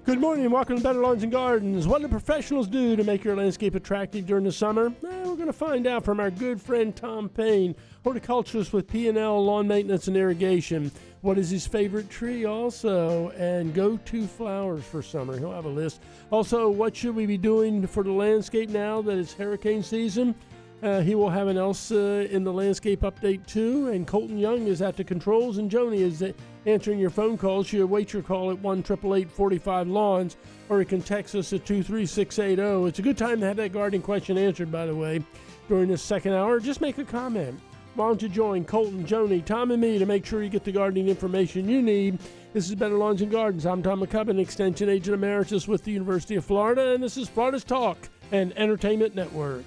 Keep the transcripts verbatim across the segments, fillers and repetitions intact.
Good morning and welcome to Better Lawns and Gardens. What do professionals do to make your landscape attractive during the summer? Eh, we're going to find out from our good friend Tom Payne, horticulturist with P and L Lawn Maintenance and Irrigation. What is his favorite tree also, and go-to flowers for summer. He'll have a list. Also, what should we be doing for the landscape now that it's hurricane season? Uh, he will have an else uh, in the landscape update too. And Colton Young is at the controls, and Joni is uh, answering your phone calls. You await your call at one eight eight eight, four five, lawns, or you can text us at two three six eight zero. It's a good time to have that gardening question answered, by the way, during this second hour. Just make a comment. Why don't you join Colton, Joni, Tom, and me to make sure you get the gardening information you need. This is Better Lawns and Gardens. I'm Tom McCubbin, Extension Agent Emeritus with the University of Florida, and this is Florida's Talk and Entertainment Network.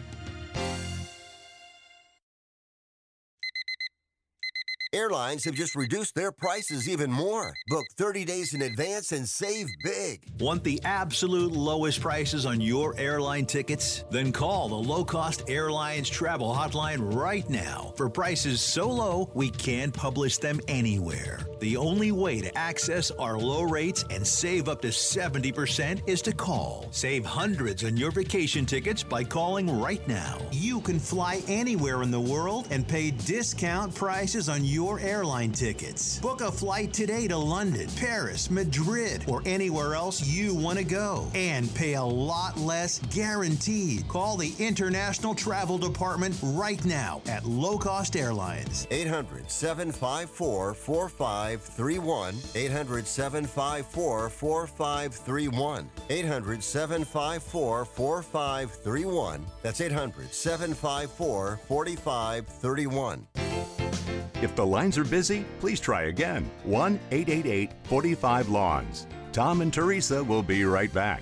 Airlines have just reduced their prices even more. Book thirty days in advance and save big. Want the absolute lowest prices on your airline tickets? Then call the Low Cost Airlines Travel Hotline right now for prices so low we can't publish them anywhere. The only way to access our low rates and save up to seventy percent is to call. Save hundreds on your vacation tickets by calling right now. You can fly anywhere in the world and pay discount prices on your airline tickets. Book a flight today to London, Paris, Madrid, or anywhere else you want to go and pay a lot less guaranteed. Call the International Travel Department right now at Low Cost Airlines. eight hundred, seven five four, four five three one. eight hundred, seven five four, four five three one. eight hundred, seven five four, four five three one. That's eight hundred, seven five four, four five three one. If the lines are busy, please try again. one eight eight eight, four five, lawns. Tom and Teresa will be right back.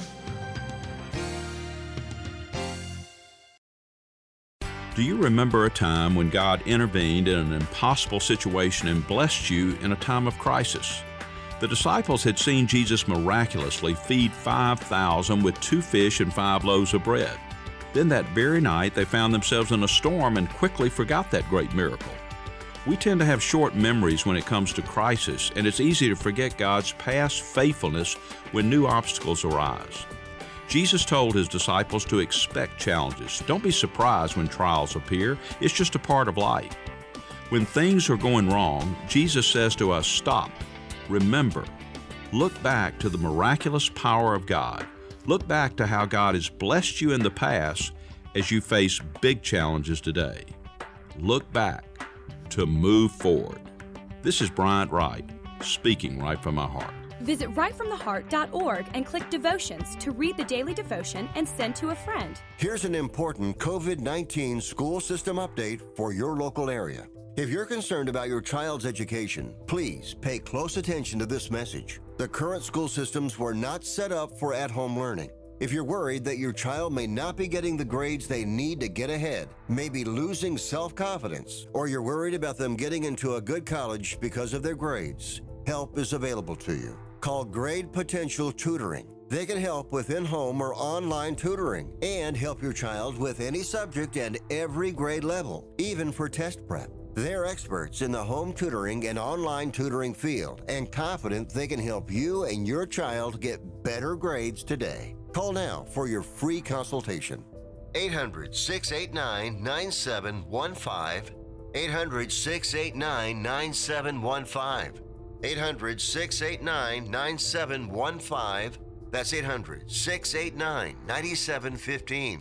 Do you remember a time when God intervened in an impossible situation and blessed you in a time of crisis? The disciples had seen Jesus miraculously feed five thousand with two fish and five loaves of bread. Then that very night they found themselves in a storm and quickly forgot that great miracle. We tend to have short memories when it comes to crisis, and it's easy to forget God's past faithfulness when new obstacles arise. Jesus told his disciples to expect challenges. Don't be surprised when trials appear. It's just a part of life. When things are going wrong, Jesus says to us, stop, remember, look back to the miraculous power of God. Look back to how God has blessed you in the past as you face big challenges today. Look back to move forward. This is Bryant Wright, speaking right from my heart. Visit right from the heart dot org and click Devotions to read the daily devotion and send to a friend. Here's an important COVID nineteen school system update for your local area. If you're concerned about your child's education, please pay close attention to this message. The current school systems were not set up for at-home learning. If you're worried that your child may not be getting the grades they need to get ahead, may be losing self-confidence, or you're worried about them getting into a good college because of their grades, help is available to you. Call Grade Potential Tutoring. They can help with in-home or online tutoring and help your child with any subject and every grade level, even for test prep. They're experts in the home tutoring and online tutoring field and confident they can help you and your child get better grades today. Call now for your free consultation. eight hundred, six eight nine, nine seven one five. eight hundred, six eight nine, nine seven one five. eight hundred, six eight nine, nine seven one five. That's eight hundred, six eight nine, nine seven one five.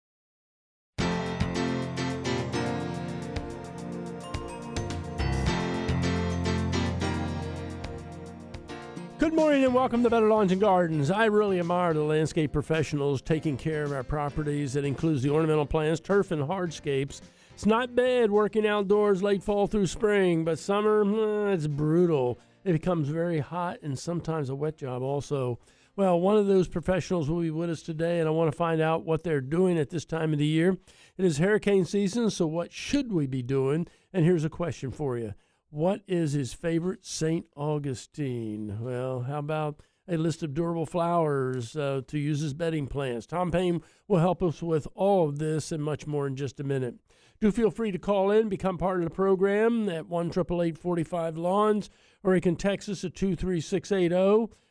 Good morning and welcome to Better Lawns and Gardens. I really admire the landscape professionals taking care of our properties. That includes the ornamental plants, turf, and hardscapes. It's not bad working outdoors late fall through spring, but summer, eh, it's brutal. It becomes very hot and sometimes a wet job also. Well, one of those professionals will be with us today, and I want to find out what they're doing at this time of the year. It is hurricane season, so what should we be doing? And here's a question for you. What is his favorite Saint Augustine? Well, how about a list of durable flowers uh, to use as bedding plants? Tom Payne will help us with all of this and much more in just a minute. Do feel free to call in, become part of the program at one eight eight eight, four five, lawns, or you can text us at two three six eight zero.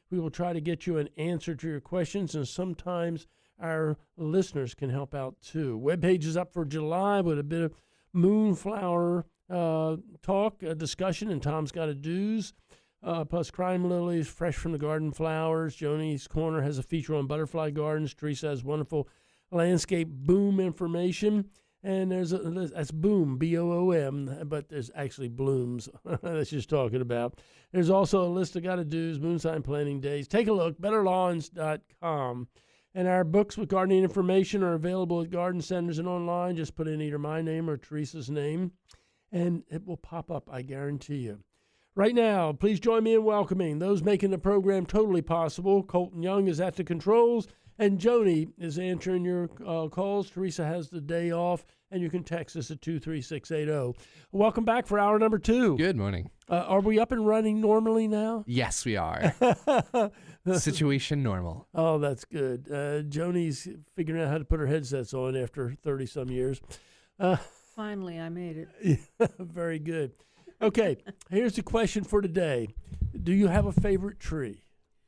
We will try to get you an answer to your questions, and sometimes our listeners can help out too. Webpage is up for July with a bit of moonflower uh, talk, uh, discussion, and Tom's got a do's. Uh, plus crime lilies, fresh from the garden flowers. Joni's Corner has a feature on butterfly gardens. Teresa has wonderful landscape boom information. And there's a, that's boom, B O O M, but there's actually blooms that she's talking about. There's also a list of gotta-dos, moonsign planting days. Take a look, better lawns dot com. And our books with gardening information are available at garden centers and online. Just put in either my name or Teresa's name, and it will pop up, I guarantee you. Right now, please join me in welcoming those making the program totally possible. Colton Young is at the controls, and Joni is answering your uh, calls. Teresa has the day off, and you can text us at two three six eight zero. Welcome back for hour number two. Good morning. Uh, are we up and running normally now? Yes, we are. Situation normal. Oh, that's good. Uh, Joni's figuring out how to put her headsets on after thirty-some years. Uh, Finally, I made it. Very good. Okay, here's the question for today. Do you have a favorite tree?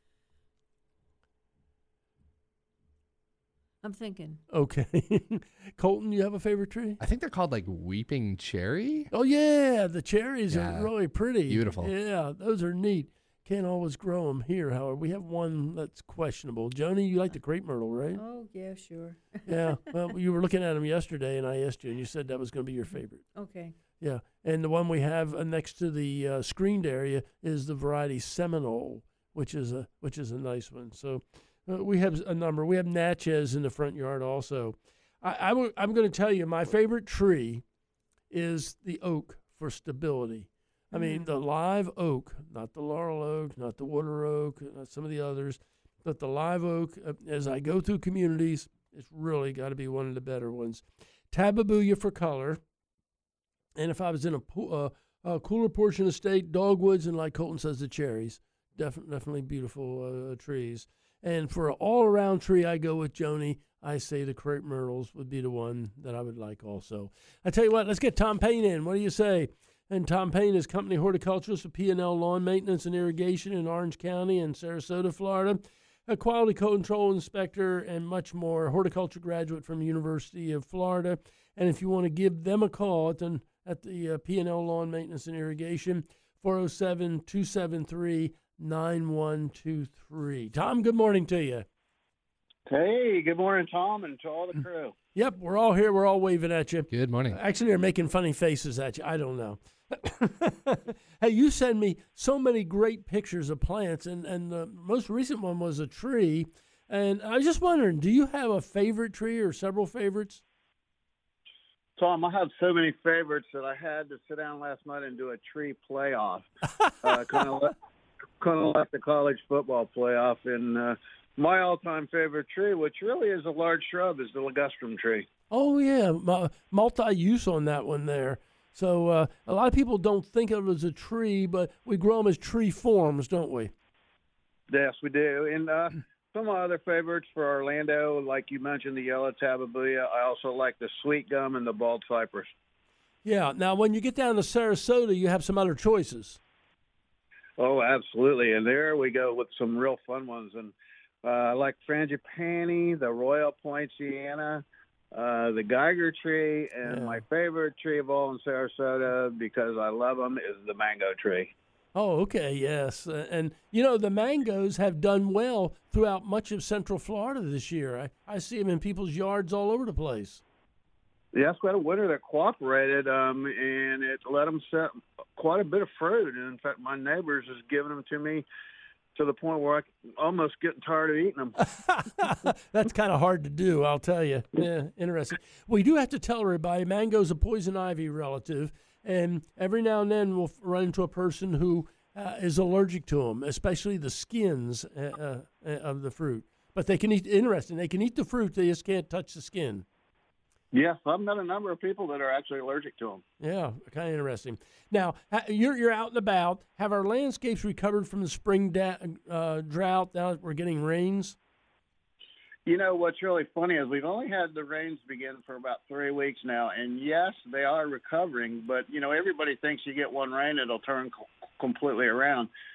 I'm thinking. Okay. Colton, you have a favorite tree? I think they're called like weeping cherry. Oh, yeah. The cherries Yeah. are really pretty. Beautiful. Yeah, those are neat. Can't always grow them here, however. We have one that's questionable. Joni, you like the crepe myrtle, right? Oh, yeah, sure. Yeah. Well, you were looking at them yesterday, and I asked you, and you said that was going to be your favorite. Okay. Yeah, and the one we have uh, next to the uh, screened area is the variety Seminole, which is a which is a nice one. So uh, we have a number. We have Natchez in the front yard also. I, I w- I'm going to tell you my favorite tree is the oak for stability. I mean, the live oak, not the laurel oak, not the water oak, not some of the others, but the live oak, uh, as I go through communities, it's really got to be one of the better ones. Tabebuia for color. And if I was in a, po- uh, a cooler portion of the state, dogwoods, and like Colton says, the cherries, def- definitely beautiful uh, trees. And for an all-around tree, I go with Joni. I say the crepe myrtles would be the one that I would like also. I tell you what, let's get Tom Payne in. What do you say? And Tom Payne is company horticulturist with P and L Lawn Maintenance and Irrigation in Orange County and Sarasota, Florida, a quality control inspector, and much more. Horticulture graduate from the University of Florida. And if you want to give them a call at the, at the uh, P and L Lawn Maintenance and Irrigation, four oh seven, two seven three, nine one two three. Tom, good morning to you. Hey, good morning, Tom, and to all the crew. Yep, we're all here. We're all waving at you. Good morning. Actually, they're making funny faces at you. I don't know. Hey, you send me so many great pictures of plants, and, and the most recent one was a tree. And I was just wondering, do you have a favorite tree or several favorites? Tom, I have so many favorites that I had to sit down last night and do a tree playoff, uh, kind of like, kind of like the college football playoff. And uh, my all-time favorite tree, which really is a large shrub, is the ligustrum tree. Oh, yeah, M- multi-use on that one there. So uh, a lot of people don't think of it as a tree, but we grow them as tree forms, don't we? Yes, we do. And uh, some of my other favorites for Orlando, like you mentioned, the yellow tabebuia. I also like the sweet gum and the bald cypress. Yeah. Now, when you get down to Sarasota, you have some other choices. Oh, absolutely. And there we go with some real fun ones. And uh, I like frangipani, the Royal Poinciana, uh, the Geiger tree, and Yeah. my favorite tree of all in Sarasota, because I love them, is the mango tree. Oh, okay, yes. Uh, and, you know, the mangoes have done well throughout much of Central Florida this year. I, I see them in people's yards all over the place. Yes, we had a winter that cooperated, um, and it let them set quite a bit of fruit. And, in fact, my neighbors is giving them to me to the point where I'm almost getting tired of eating them. That's kind of hard to do, I'll tell you. Yeah, interesting. We do have to tell everybody mango's a poison ivy relative, and every now and then we'll run into a person who uh, is allergic to them, especially the skins uh, uh, of the fruit. But they can eat, interesting, they can eat the fruit, they just can't touch the skin. Yes, I've met a number of people that are actually allergic to them. Yeah, kind of interesting. Now, ha- you're you're out and about. Have our landscapes recovered from the spring da- uh, drought now that we're getting rains? You know, what's really funny is we've only had the rains begin for about three weeks now, and yes, they are recovering, but, you know, everybody thinks you get one rain, it'll turn co- completely around.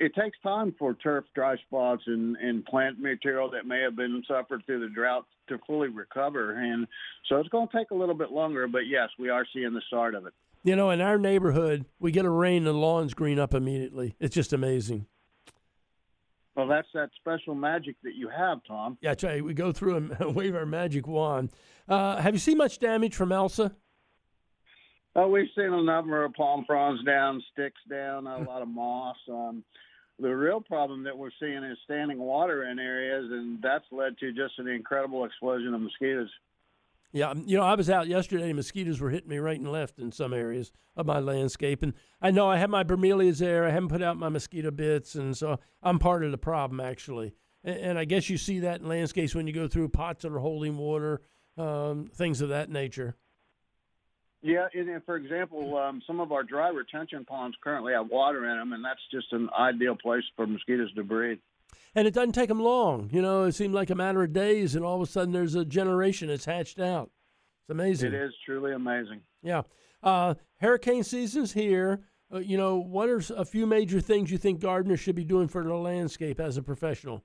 it takes time for turf, dry spots, and, and plant material that may have been suffered through the drought to fully recover. And so it's going to take a little bit longer, but yes, we are seeing the start of it. You know, in our neighborhood, we get a rain and the lawns green up immediately. It's just amazing. Well, that's that special magic that you have, Tom. Yeah, that's right. We go through and wave our magic wand. Uh, have you seen much damage from Elsa? Oh, we've seen a number of palm fronds down, sticks down, a lot of moss. Um, the real problem that we're seeing is standing water in areas, and that's led to just an incredible explosion of mosquitoes. Yeah, you know, I was out yesterday and mosquitoes were hitting me right and left in some areas of my landscape. And I know I have my bromeliads there. I haven't put out my mosquito bits, and so I'm part of the problem, actually. And, and I guess you see that in landscapes when you go through pots that are holding water, um, things of that nature. Yeah, and, and for example, um, some of our dry retention ponds currently have water in them, and that's just an ideal place for mosquitoes to breed. And it doesn't take them long. You know, it seemed like a matter of days, and all of a sudden there's a generation that's hatched out. It's amazing. It is truly amazing. Yeah. Uh, hurricane season's here. Uh, you know, what are a few major things you think gardeners should be doing for their landscape as a professional?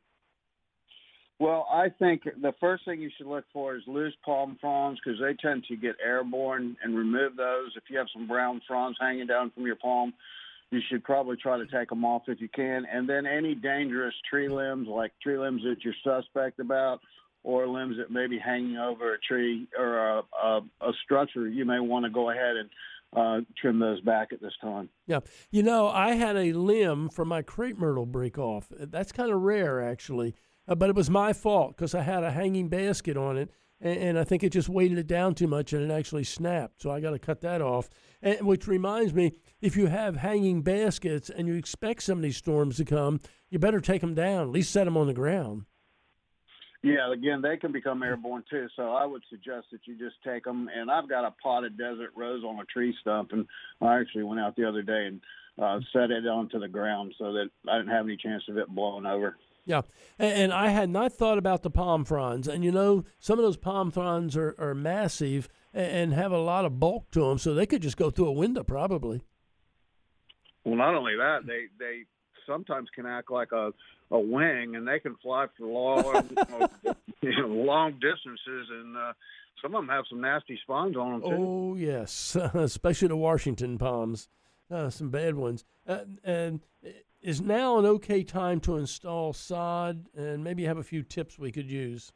Well, I think the first thing you should look for is loose palm fronds because they tend to get airborne, and remove those. If you have some brown fronds hanging down from your palm, you should probably try to take them off if you can. And then any dangerous tree limbs, like tree limbs that you're suspect about, or limbs that may be hanging over a tree or a, a, a structure, you may want to go ahead and uh, trim those back at this time. Yeah. You know, I had a limb from my crepe myrtle break off. That's kind of rare, actually. Uh, but it was my fault because I had a hanging basket on it, and, and I think it just weighted it down too much, and it actually snapped. So I got to cut that off. And, which reminds me, if you have hanging baskets and you expect some of these storms to come, you better take them down, at least set them on the ground. Yeah, again, they can become airborne too, so I would suggest that you just take them. And I've got a potted desert rose on a tree stump, and I actually went out the other day and uh, set it onto the ground so that I didn't have any chance of it blowing over. Yeah, and, and I had not thought about the palm fronds. And, you know, some of those palm fronds are, are massive and, and have a lot of bulk to them, so they could just go through a window probably. Well, not only that, they, they sometimes can act like a, a wing, and they can fly for long, you know, long distances, and uh, some of them have some nasty spines on them, too. Oh, yes, especially the Washington palms, uh, some bad ones. Uh, and is now an okay time to install sod, and maybe have a few tips we could use?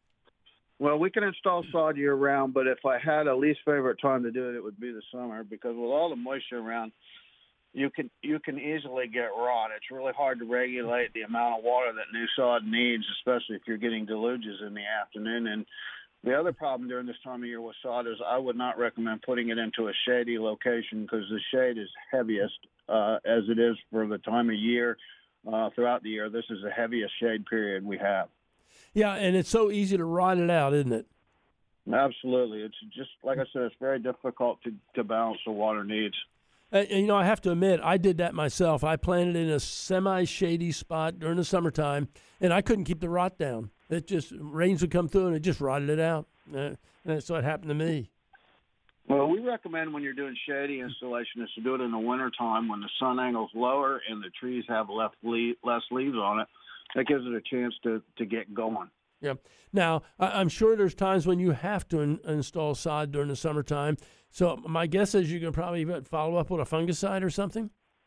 Well, we can install sod year-round, but if I had a least favorite time to do it, it would be the summer, because with all the moisture around, you can you can easily get rot. It's really hard to regulate the amount of water that new sod needs, especially if you're getting deluges in the afternoon. And the other problem during this time of year with sod is I would not recommend putting it into a shady location because the shade is heaviest uh, as it is for the time of year. Uh, throughout the year, this is the heaviest shade period we have. Yeah, and it's so easy to rot it out, isn't it? Absolutely. It's just, like I said, it's very difficult to, to balance the water needs. Uh, and, you know, I have to admit, I did that myself. I planted in a semi-shady spot during the summertime, and I couldn't keep the rot down. It just, rains would come through, and it just rotted it out. Uh, and that's what happened to me. Well, we recommend when you're doing shady installation is to do it in the wintertime when the sun angle's lower and the trees have left le- less leaves on it. That gives it a chance to, to get going. Yeah. Now, I- I'm sure there's times when you have to in- install sod during the summertime. So my guess is you're going to probably follow up with a fungicide or something?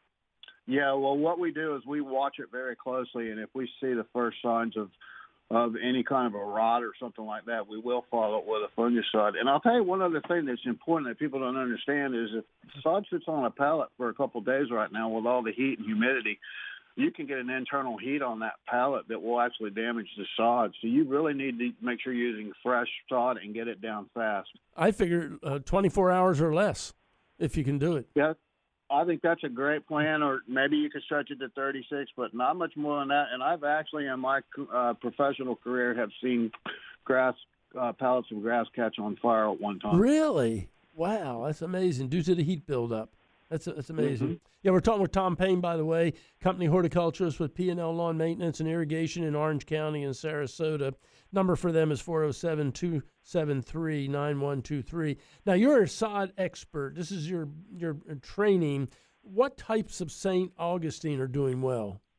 Yeah, well, what we do is we watch it very closely, and if we see the first signs of of any kind of a rot or something like that, we will follow up with a fungicide. And I'll tell you one other thing that's important that people don't understand is if sod sits on a pallet for a couple of days right now with all the heat and humidity, you can get an internal heat on that pallet that will actually damage the sod. So you really need to make sure you're using fresh sod and get it down fast. I figure uh, twenty-four hours or less if you can do it. Yeah, I think that's a great plan, or maybe you could stretch it to thirty-six, but not much more than that. And I've actually, in my uh, professional career, have seen grass uh, pallets of grass catch on fire at one time. Really? Wow, that's amazing. Due to the heat buildup. That's that's amazing. Mm-hmm. Yeah, we're talking with Tom Payne, by the way, company horticulturist with P and L Lawn Maintenance and Irrigation in Orange County and Sarasota. Number for them is four oh seven, two seven three, nine one two three. Now, you're a sod expert. This is your your training. What types of Saint Augustine are doing well?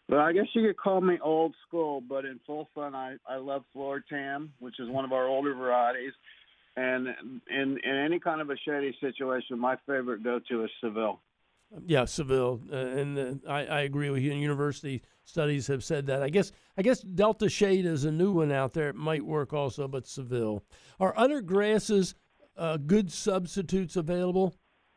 Well, I guess you could call me old school, but in full sun, I, I love Floratam, which is one of our older varieties. And in, in any kind of a shady situation, my favorite go-to is Seville. Yeah, Seville, uh, and uh, I, I agree with you. And university studies have said that. I guess I guess Delta Shade is a new one out there. It might work also, but Seville. Are other grasses uh, good substitutes available?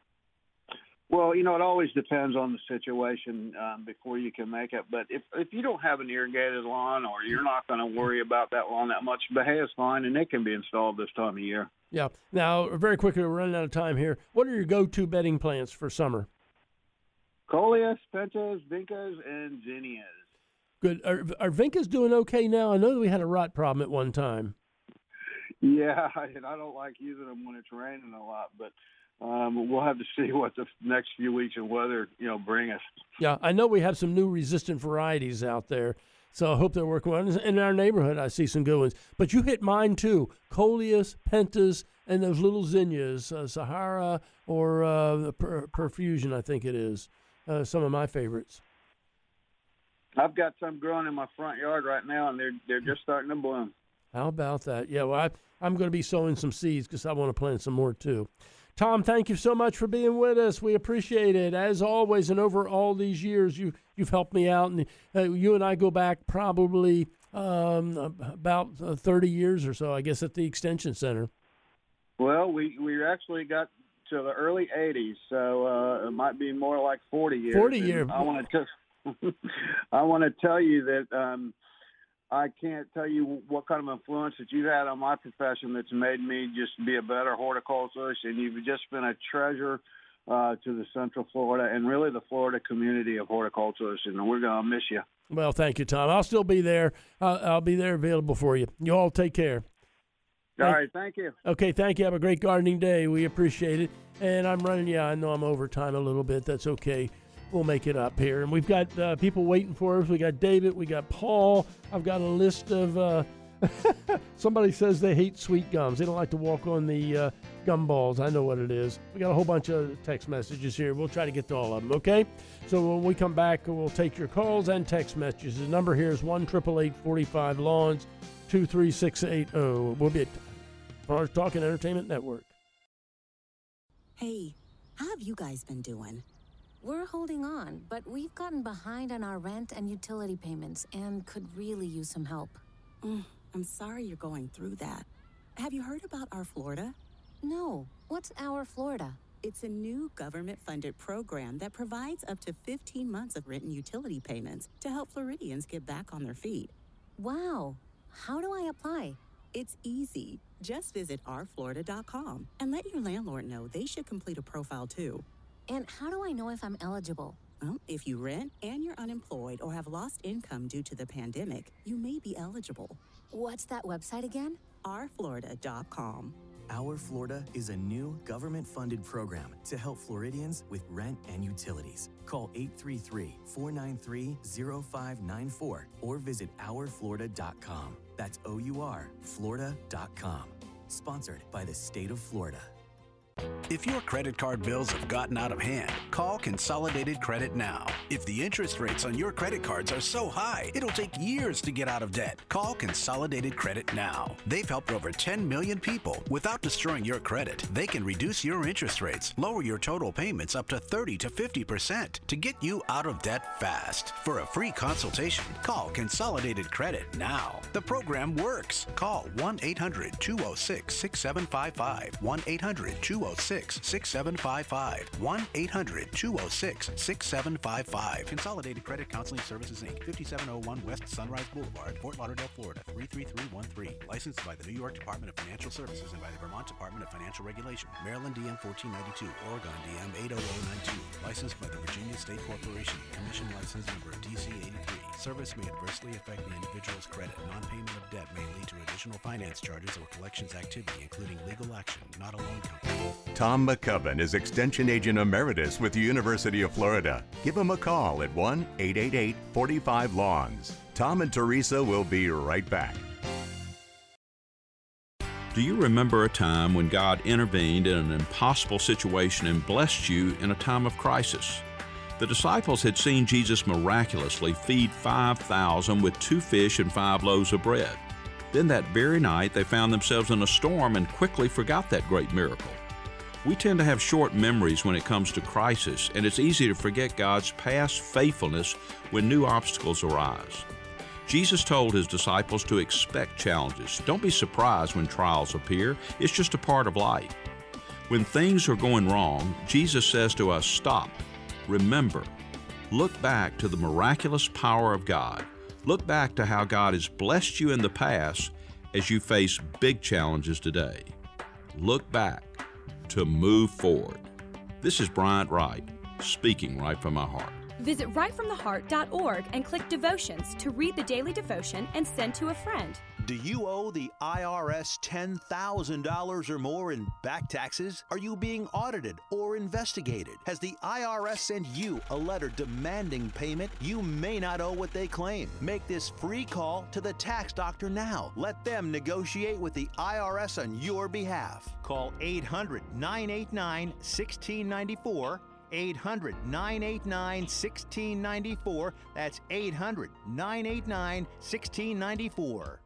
Well, you know, it always depends on the situation um, before you can make it. But if if you don't have an irrigated lawn, or you're not going to worry about that lawn that much, Bahia is fine, and it can be installed this time of year. Yeah. Now, very quickly, we're running out of time here. What are your go-to bedding plants for summer? Coleus, pentas, vincas, and zinnias. Good. Are, are vincas doing okay now? I know that we had a rot problem at one time. Yeah, and I don't like using them when it's raining a lot, but um, we'll have to see what the next few weeks of weather, you know, bring us. Yeah, I know we have some new resistant varieties out there, so I hope they're working well. In our neighborhood, I see some good ones. But you hit mine, too. Coleus, pentas, and those little zinnias, uh, Sahara or uh, per- Perfusion, I think it is. Uh, some of my favorites. I've got some growing in my front yard right now, and they're they're just starting to bloom. How about that? Yeah, well, I, I'm going to be sowing some seeds because I want to plant some more, too. Tom, thank you so much for being with us. We appreciate it. As always, and over all these years, you, you've helped me out. And uh, you and I go back probably um, about uh, thirty years or so, I guess, at the Extension Center. Well, we, we actually got to the early eighties, so uh, it might be more like forty years. forty years. I want to I want to tell you that um, I can't tell you what kind of influence that you've had on my profession that's made me just be a better horticulturist, and you've just been a treasure uh, to the Central Florida and really the Florida community of horticulturists, and we're going to miss you. Well, thank you, Tom. I'll still be there. Uh, I'll be there available for you. You all take care. All thank, right, thank you. Okay, thank you. Have a great gardening day. We appreciate it. And I'm running, yeah, I know I'm over time a little bit. That's okay. We'll make it up here. And we've got uh, people waiting for us. We got David. We got Paul. I've got a list of, uh, somebody says they hate sweet gums. They don't like to walk on the uh, gum balls. I know what it is. We got a whole bunch of text messages here. We'll try to get to all of them, okay? So when we come back, we'll take your calls and text messages. The number here is one eight eight eight, four five, lawns, two three six eight zero. We'll be at Farmers Talk and Entertainment Network. Hey, how have you guys been doing? We're holding on, but we've gotten behind on our rent and utility payments and could really use some help. Mm, I'm sorry you're going through that. Have you heard about Our Florida? No. What's Our Florida? It's a new government-funded program that provides up to fifteen months of rent and utility payments to help Floridians get back on their feet. Wow. How do I apply? It's easy. Just visit our florida dot com and let your landlord know they should complete a profile too. And how do I know if I'm eligible? Well, if you rent and you're unemployed or have lost income due to the pandemic, you may be eligible. What's that website again? our florida dot com. Our Florida is a new government-funded program to help Floridians with rent and utilities. Call eight three three, four nine three, zero five nine four or visit our florida dot com. That's O U R, florida dot com. Sponsored by the state of Florida. If your credit card bills have gotten out of hand, call Consolidated Credit now. If the interest rates on your credit cards are so high, it'll take years to get out of debt. Call Consolidated Credit now. They've helped over ten million people without destroying your credit. They can reduce your interest rates, lower your total payments up to thirty to fifty percent to get you out of debt fast. For a free consultation, call Consolidated Credit now. The program works. Call one eight hundred, two oh six, six seven five five, one eight hundred, two oh six, six seven five five, one eight hundred, two oh six, six seven five five. Consolidated Credit Counseling Services, Incorporated, fifty-seven oh one West Sunrise Boulevard, Fort Lauderdale, Florida, three three three one three. Licensed by the New York Department of Financial Services and by the Vermont Department of Financial Regulation. Maryland D M fourteen ninety-two, Oregon D M eight oh oh nine two. Licensed by the Virginia State Corporation. Commission license number D C eighty-three. Service may adversely affect the individual's credit. Non-payment of debt may lead to additional finance charges or collections activity, including legal action, not a loan company. Tom McCubbin is Extension Agent Emeritus with the University of Florida. Give him a call at one eight eight eight, four five, lawns. Tom and Teresa will be right back. Do you remember a time when God intervened in an impossible situation and blessed you in a time of crisis? The disciples had seen Jesus miraculously feed five thousand with two fish and five loaves of bread. Then that very night, they found themselves in a storm and quickly forgot that great miracle. We tend to have short memories when it comes to crisis, and it's easy to forget God's past faithfulness when new obstacles arise. Jesus told his disciples to expect challenges. Don't be surprised when trials appear. It's just a part of life. When things are going wrong, Jesus says to us, stop, remember, look back to the miraculous power of God. Look back to how God has blessed you in the past as you face big challenges today. Look back to move forward. This is Bryant Wright, speaking right from my heart. Visit right from the heart dot org and click Devotions to read the daily devotion and send to a friend. Do you owe the I R S ten thousand dollars or more in back taxes? Are you being audited or investigated? Has the I R S sent you a letter demanding payment? You may not owe what they claim. Make this free call to the tax doctor now. Let them negotiate with the I R S on your behalf. Call eight hundred, nine eight nine, one six nine four. eight hundred, nine eight nine, one six nine four. That's eight hundred, nine eight nine, one six nine four.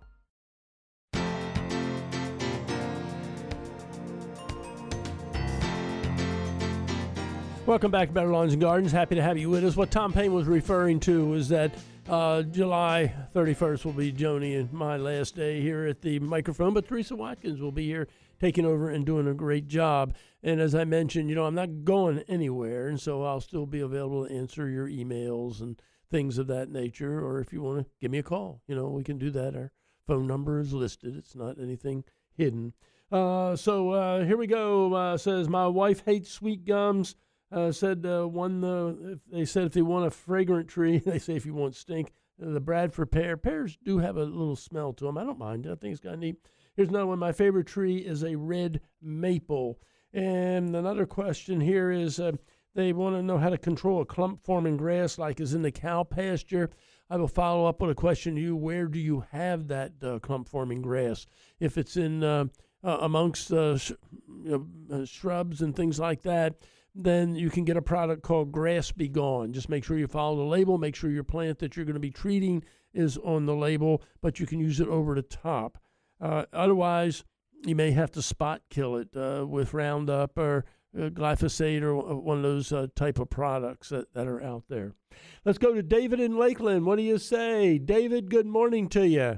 Welcome back to Better Lawns and Gardens. Happy to have you with us. What Tom Payne was referring to was that uh, July thirty-first will be Joni and my last day here at the microphone, but Teresa Watkins will be here taking over and doing a great job. And as I mentioned, you know, I'm not going anywhere, and so I'll still be available to answer your emails and things of that nature, or if you want to give me a call, you know, we can do that. Our phone number is listed. It's not anything hidden. Uh, so uh, here we go. Uh, says, my wife hates sweet gums. Uh, said uh, one. Uh, if they said if they want a fragrant tree, they say if you want stink. Uh, the Bradford pear. Pears do have a little smell to them. I don't mind. I think it's kind of neat. Here's another one. My favorite tree is a red maple. And another question here is uh, they want to know how to control a clump-forming grass like is in the cow pasture. I will follow up with a question to you. Where do you have that uh, clump-forming grass? If it's in uh, uh, amongst uh, sh- you know, uh, shrubs and things like that, then you can get a product called Grass Be Gone. Just make sure you follow the label. Make sure your plant that you're going to be treating is on the label, but you can use it over the top. Uh, otherwise, you may have to spot kill it uh, with Roundup or uh, glyphosate or one of those uh, type of products that, that are out there. Let's go to David in Lakeland. What do you say? David, good morning to you.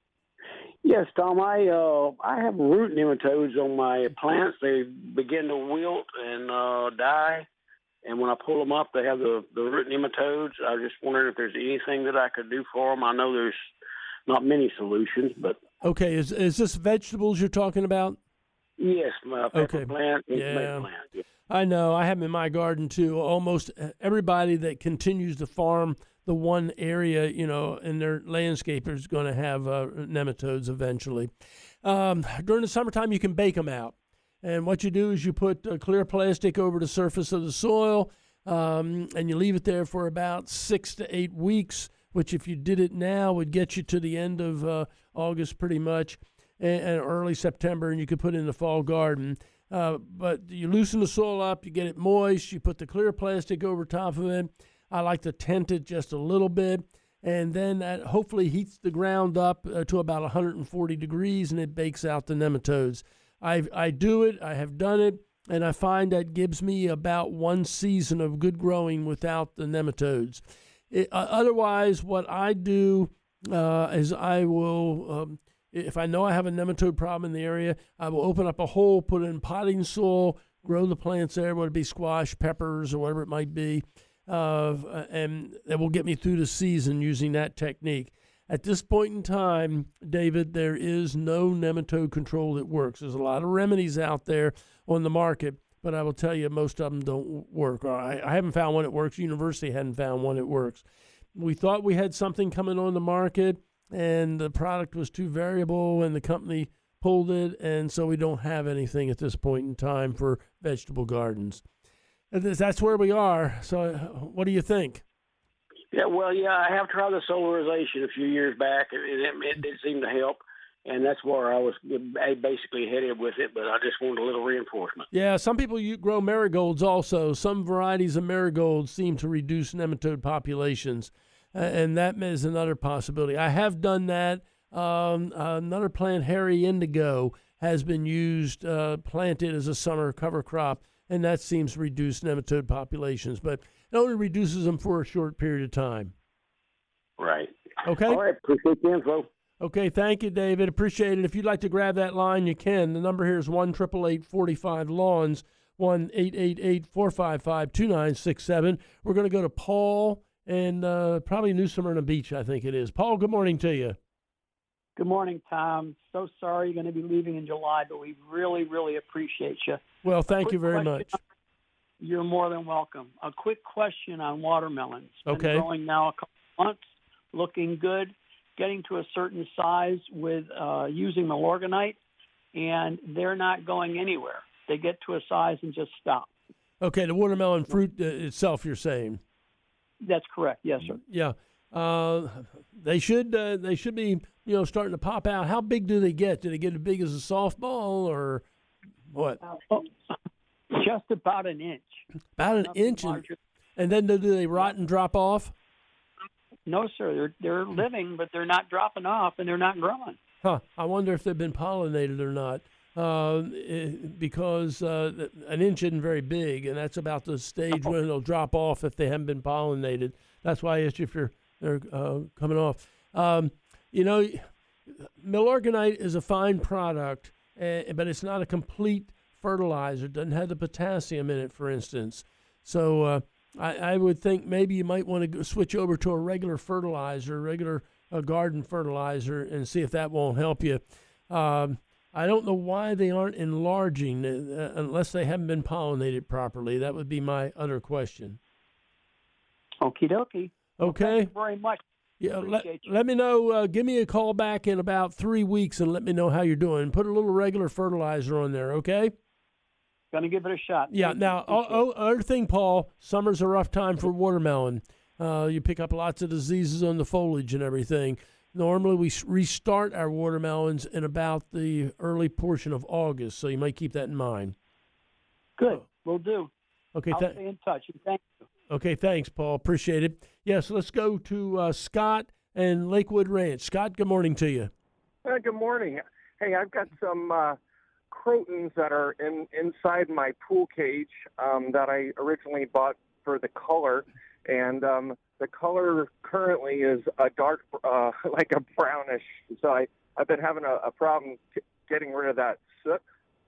Yes, Tom. I uh, I have root nematodes on my plants. They begin to wilt and uh, die, and when I pull them up, they have the, the root nematodes. I was just wondering if there's anything that I could do for them. I know there's not many solutions, but okay. Is is this vegetables you're talking about? Yes, my pepper okay. plant, and yeah. tomato plant. Yeah. I know. I have them in my garden too. Almost everybody that continues to farm the one area, you know, in their landscaper is going to have uh, nematodes eventually. Um, during the summertime, you can bake them out. And what you do is you put uh, clear plastic over the surface of the soil, um, and you leave it there for about six to eight weeks, which if you did it now would get you to the end of uh, August pretty much, and, and early September, and you could put it in the fall garden. Uh, but you loosen the soil up, you get it moist, you put the clear plastic over top of it. I like to tent it just a little bit, and then that hopefully heats the ground up uh, to about one hundred forty degrees, and it bakes out the nematodes. I I do it, I have done it, and I find that gives me about one season of good growing without the nematodes. It, uh, otherwise, what I do uh, is I will, um, if I know I have a nematode problem in the area, I will open up a hole, put it in potting soil, grow the plants there, whether it be squash, peppers, or whatever it might be. Uh, and it will get me through the season using that technique. At this point in time, David, there is no nematode control that works. There's a lot of remedies out there on the market, but I will tell you most of them don't work. I, I haven't found one that works. University hadn't found one that works. We thought we had something coming on the market, and the product was too variable, and the company pulled it, and so we don't have anything at this point in time for vegetable gardens. That's where we are. So what do you think? Yeah, well, yeah, I have tried the solarization a few years back, and it, it did seem to help. and that's where I was basically headed with it. But I just wanted a little reinforcement. Yeah, some people you grow marigolds also. Some varieties of marigolds seem to reduce nematode populations, uh, and that is another possibility. I have done that. Um, another plant, hairy indigo, has been used, uh, planted as a summer cover crop, and that seems to reduce nematode populations, but it only reduces them for a short period of time. Right. Okay. All right. Appreciate the info. Okay, thank you, David. Appreciate it. If you'd like to grab that line, you can. The number here is one eight eight eight, four five, lawns, one eight eight eight, four five five, two nine six seven. We're going to go to Paul and uh, probably New Smyrna Beach, I think it is. Paul, good morning to you. Good morning, Tom. So sorry you're going to be leaving in July, but we really, really appreciate you. Well, thank you very question. much. You're more than welcome. A quick question on watermelons. Been Okay. growing now a couple months, looking good, getting to a certain size with uh, using Milorganite, and they're not going anywhere. They get to a size and just stop. Okay, the watermelon fruit uh, itself, you're saying. That's correct. Yes, sir. Yeah. Uh, they should uh, they should be, you know, starting to pop out. How big do they get? Do they get as big as a softball or what? Oh, just about an inch. About an Nothing inch, and, larger. and then do they rot and drop off? No, sir. They're they're living, but they're not dropping off, and they're not growing. Huh. I wonder if they've been pollinated or not. Uh, eh, because uh, an inch isn't very big, and that's about the stage when they'll drop off if they haven't been pollinated. That's why I asked you if you're, they're uh, coming off. Um, you know, Milorganite is a fine product, uh, but it's not a complete fertilizer. It doesn't have the potassium in it, for instance. So uh, I, I would think maybe you might want to switch over to a regular fertilizer, regular uh, garden fertilizer, and see if that won't help you. Um, I don't know why they aren't enlarging uh, unless they haven't been pollinated properly. That would be my other question. Okie dokie. Okay. Well, thank you very much. Yeah, let, Appreciate you. let me know. Uh, give me a call back in about three weeks and let me know how you're doing. Put a little regular fertilizer on there, okay? Gonna give it a shot. Yeah. Thank Now, you. oh, oh, other thing, Paul. Summer's a rough time for watermelon. Uh, you pick up lots of diseases on the foliage and everything. Normally, we s- restart our watermelons in about the early portion of August, so you might keep that in mind. Good. We'll do. Okay. I'll th- stay in touch. Thank you. Okay, thanks, Paul. Appreciate it. Yes, let's go to uh, Scott and Lakewood Ranch. Scott, good morning to you. Uh, good morning. Hey, I've got some uh, crotons that are in inside my pool cage um, that I originally bought for the color, and um, the color currently is a dark, uh, like a brownish. So I, I've been having a, a problem t- getting rid of that soot.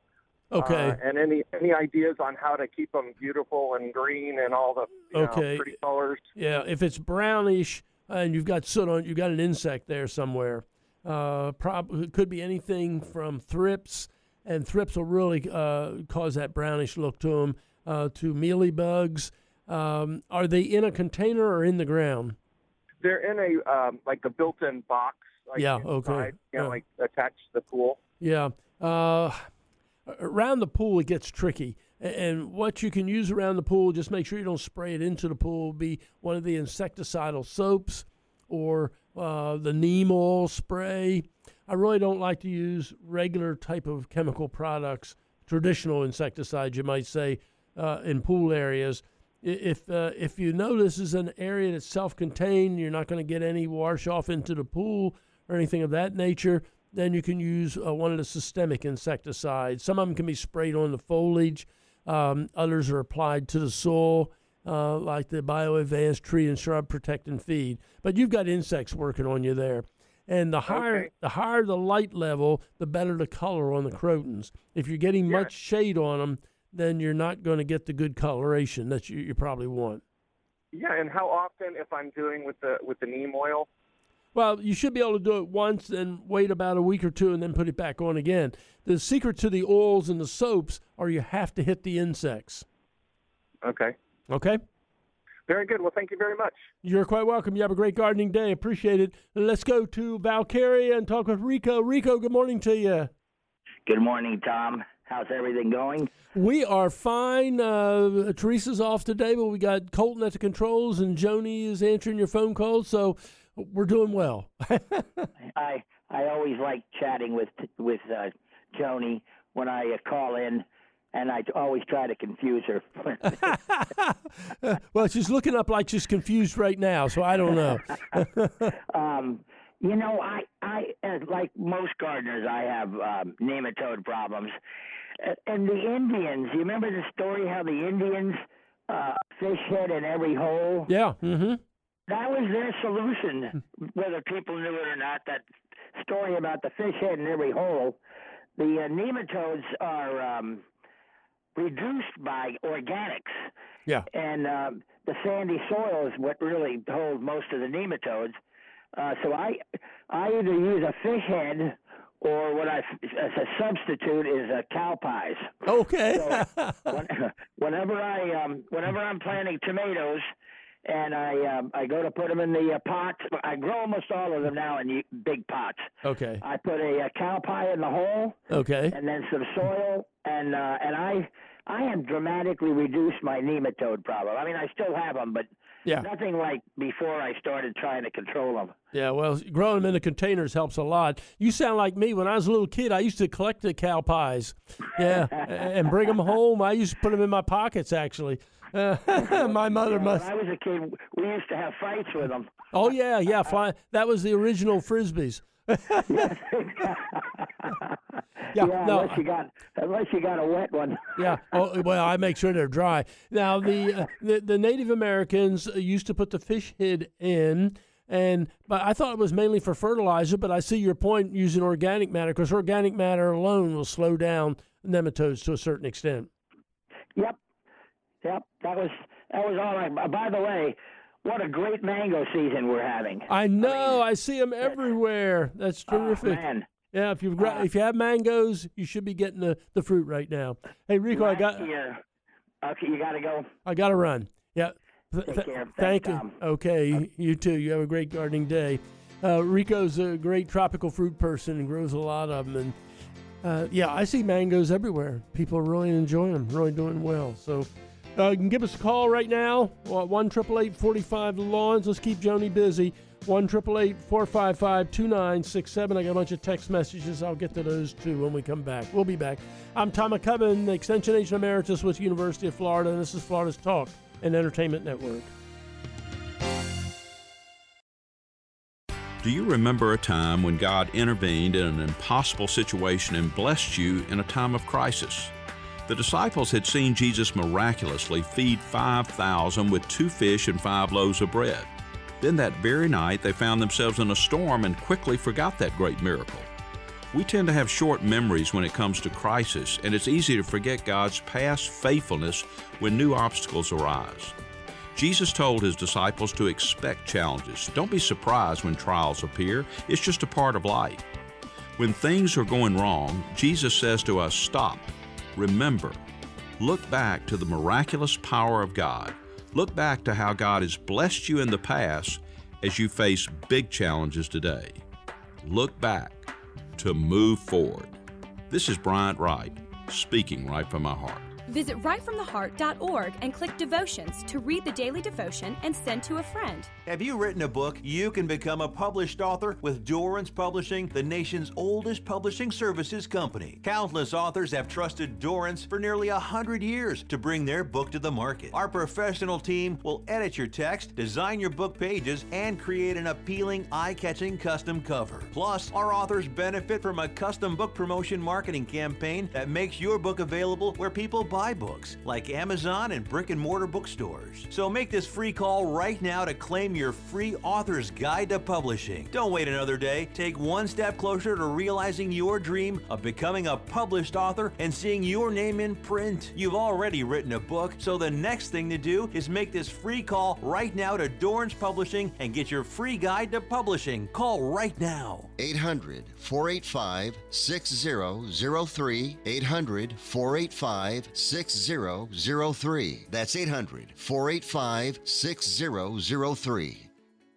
Okay. Uh, and any any ideas on how to keep them beautiful and green and all the you Okay. know, pretty colors? Yeah, if it's brownish and you've got soot on it, you've got an insect there somewhere. Uh, prob- it could be anything from thrips, and thrips will really uh, cause that brownish look to them, uh, to mealybugs. Um, are they in a container or in the ground? They're in a um, like a built-in box. Like Yeah, inside, okay. You know, Yeah. like attached to the pool. Yeah. Uh, around the pool, it gets tricky. A- And what you can use around the pool, just make sure you don't spray it into the pool, will be one of the insecticidal soaps or uh, the neem oil spray. I really don't like to use regular type of chemical products, traditional insecticides, you might say, uh, in pool areas. I- If uh, if you know this is an area that's self-contained, you're not going to get any wash off into the pool or anything of that nature, then you can use uh, one of the systemic insecticides. Some of them can be sprayed on the foliage. Um, others are applied to the soil, uh, like the BioAdvanced Tree and Shrub Protect and Feed. But you've got insects working on you there. And the higher Okay. the higher the light level, the better the color on the crotons. If you're getting much shade on them, then you're not going to get the good coloration that you, you probably want. Yeah, and how often, if I'm doing with the with the neem oil? Well, you should be able to do it once and wait about a week or two and then put it back on again. The secret to the oils and the soaps are you have to hit the insects. Okay. Okay? Very good. Well, thank you very much. You're quite welcome. You have a great gardening day. Appreciate it. Let's go to Valkyria and talk with Rico. Rico, good morning to you. Good morning, Tom. How's everything going? We are fine. Uh, Teresa's off today, but we got Colton at the controls and Joni is answering your phone calls, so we're doing well. I I always like chatting with with uh, Joni when I uh, call in, and I always try to confuse her. Well, she's looking up like she's confused right now, so I don't know. um, you know, I, I as like most gardeners, I have um, nematode problems. And the Indians, you remember the story how the Indians uh, fish head in every hole? Yeah. Mm-hmm. That was their solution, whether people knew it or not. That story about the fish head in every hole. The uh, nematodes are um, reduced by organics. Yeah. And uh, the sandy soil is what really holds most of the nematodes. Uh, so I, I either use a fish head or what I, as a substitute is a cow pies. Okay. So when, whenever I, um, whenever I'm planting tomatoes, and I, um, I go to put them in the uh, pots. I grow almost all of them now in big pots. Okay. I put a, a cow pie in the hole. Okay. And then some soil, and uh, and I, I have dramatically reduced my nematode problem. I mean, I still have them, but yeah. nothing like before I started trying to control them. Yeah, well, growing them in the containers helps a lot. You sound like me. When I was a little kid, I used to collect the cow pies, yeah, and bring them home. I used to put them in my pockets, actually. Uh, my mother yeah, must. When I was a kid, we used to have fights with them. Oh yeah, yeah. Fly. That was the original frisbees. yeah, yeah no, unless you got unless you got a wet one. yeah. Oh well, I make sure they're dry. Now the uh, the, the Native Americans used to put the fish head in, and but I thought it was mainly for fertilizer. But I see your point using organic matter, because organic matter alone will slow down nematodes to a certain extent. Yep. Yep, that was that was all right. By the way, what a great mango season we're having. I know. I, mean, I see them everywhere. That's terrific. Oh, man. Yeah, if you've got, uh, if you have mangoes, you should be getting the, the fruit right now. Hey, Rico, I got. Year. Okay, you got to go. I got to run. Yeah. Take Th- care. Thank Thanks, you. Tom. Okay, uh, you too. You have a great gardening day. Uh, Rico's a great tropical fruit person and grows a lot of them. And uh, yeah, I see mangoes everywhere. People are really enjoying them, really doing well. So. Uh, you can give us a call right now, one eight eight eight, four five, lawns. Let's keep Joni busy. one eight eight eight, four five five, two nine six seven. I got a bunch of text messages. I'll get to those, too, when we come back. We'll be back. I'm Tom McCubbin, Extension Agent Emeritus with University of Florida, and this is Florida's Talk and Entertainment Network. Do you remember a time when God intervened in an impossible situation and blessed you in a time of crisis? The disciples had seen Jesus miraculously feed five thousand with two fish and five loaves of bread. Then that very night, they found themselves in a storm and quickly forgot that great miracle. We tend to have short memories when it comes to crisis, and it's easy to forget God's past faithfulness when new obstacles arise. Jesus told his disciples to expect challenges. Don't be surprised when trials appear. It's just a part of life. When things are going wrong, Jesus says to us, stop. Remember, look back to the miraculous power of God. Look back to how God has blessed you in the past as you face big challenges today. Look back to move forward. This is Bryant Wright, speaking right from my heart. Visit right from the heart dot org and click Devotions to read the daily devotion and send to a friend. Have you written a book? You can become a published author with Dorrance Publishing, the nation's oldest publishing services company. Countless authors have trusted Dorrance for nearly one hundred years to bring their book to the market. Our professional team will edit your text, design your book pages, and create an appealing, eye-catching custom cover. Plus, our authors benefit from a custom book promotion marketing campaign that makes your book available where people buy Buy books, like Amazon and brick and mortar bookstores. So make this free call right now to claim your free author's guide to publishing. Don't wait another day. Take one step closer to realizing your dream of becoming a published author and seeing your name in print. You've already written a book, so the next thing to do is make this free call right now to Dorrance Publishing and get your free guide to publishing. Call right now. eight hundred, four eight five, six zero zero three. eight hundred, four eight five, six zero zero three. That's eight hundred, four eight five, six zero zero three.